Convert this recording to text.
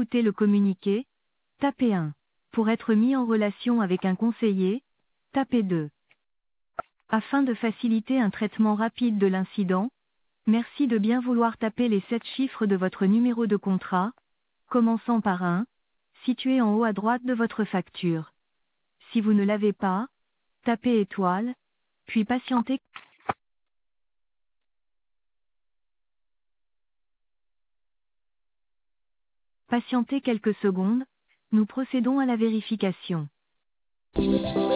écouter le communiqué, tapez 1. Pour être mis en relation avec un conseiller, tapez 2. Afin de faciliter un traitement rapide de l'incident, merci de bien vouloir taper les 7 chiffres de votre numéro de contrat, commençant par 1, situé en haut à droite de votre facture. Si vous ne l'avez pas, tapez étoile, puis patientez. Patientez quelques secondes, nous procédons à la vérification.